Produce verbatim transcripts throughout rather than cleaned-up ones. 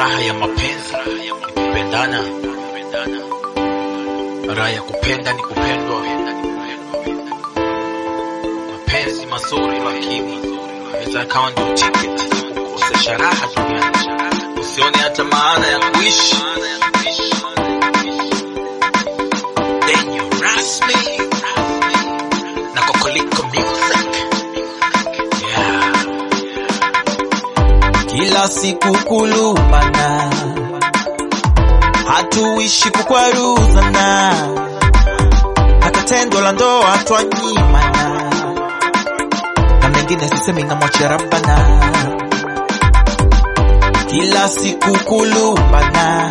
raha ya mapenzi, kupendana, raha ya kupenda ni kupendwa. Mapenzi mazuri lakini inaweza kawa ndio tiketi ya kukosesha raha duniani. Usione hata maana ya kuishi. Then you rasmi na Kokoliko Music. Yeah. Kila siku kulumbana, hatuishi kukwaruzana, hata tendo la ndoa twanyimana, na mengine sisemi na mwache Rabbana. Kila siku kulumbana,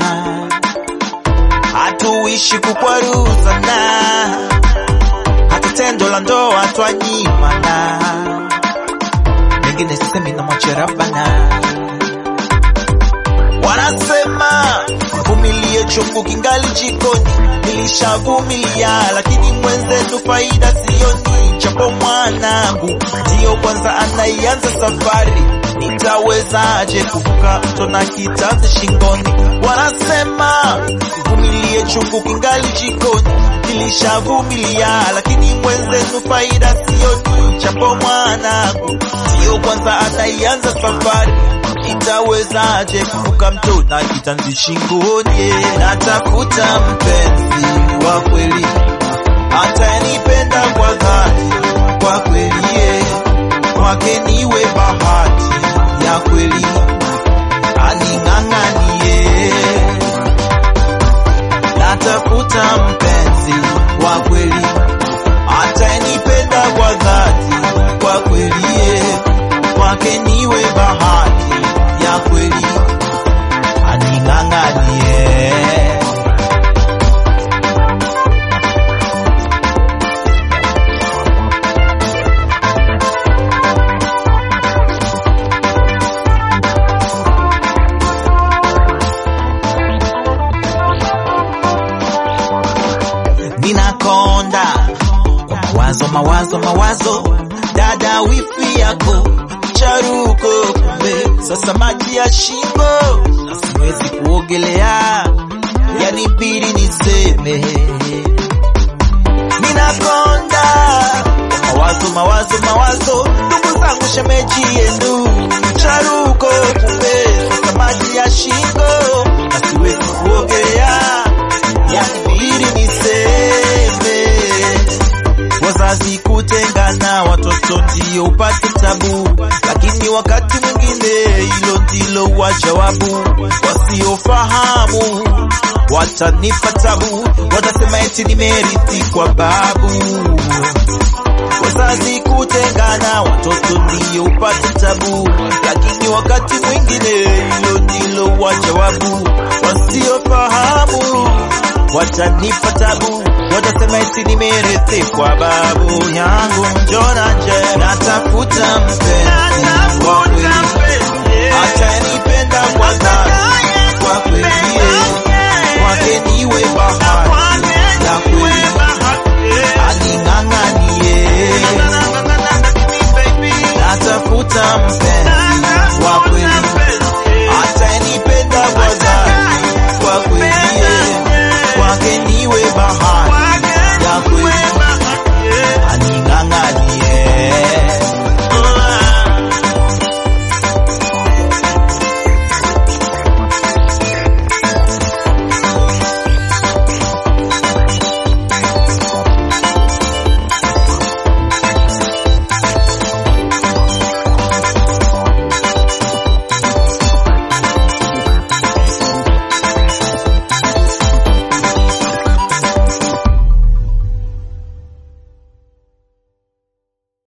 hatuishi kukwaruzana, hata tendo la ndoa twanyimana, mengine sisemi na mwache Rabbana. Wanasema vumilie chungu kingali jikoni, nilishavumilia lakini mwenzetu faida sioni. Japo mwanangu ndio kwanza anaianza safari, nitawezaje kuvuka mto na kitanzi shingoni? Wanasema vumilie chungu kingali jikoni, nilishavumilia lakini mwenzetu faida sioni. Japo mwanangu ndio kwanza anaianza safari, nitawezaje kuvuka mto na kitanzi shingoni? Natafuta mpenzi wa kweli, atanipenda kwa dhati, kwa kweli kwake niwe bahati ya kweli, aning'ang'anie. Natafuta mpenzi wa kweli, atanipenda kwa dhati, kwa kweli kwake niwe bahati ya kweli, aning'ang'anie. Ninakonda kwa mawazo mawazo mawazo, dada wifi yako charuko, kumbe sasa maji ya shingo na siwezi kuogelea, yani bidi niseme. Ninakonda kwa mawazo mawazo mawazo, ndugu zangu shemeji yenu charuko, kumbe sasa maji ya shingo na siwezi kuogelea, yani bidi niseme. Wazazi kutengana, watoto ndio upate tabu, lakini wakati mwingine hilo ndilo wajawabu. Wasiofahamu watanipa tabu, watasema eti nimerithi kwa babu. Wazazi kutengana, watoto ndio upate tabu, lakini wakati mwingine hilo ndilo wajawabu. Wasiofahamu watanipa tabu, watasema eti nimerithi kwa babu yangu. Njona nje, natafuta mpenzi wa kweli, atanipenda kwa dhati, kwa kweli kwake niwe bahati ya kweli, aning'ang'anie. Natafuta mpenzi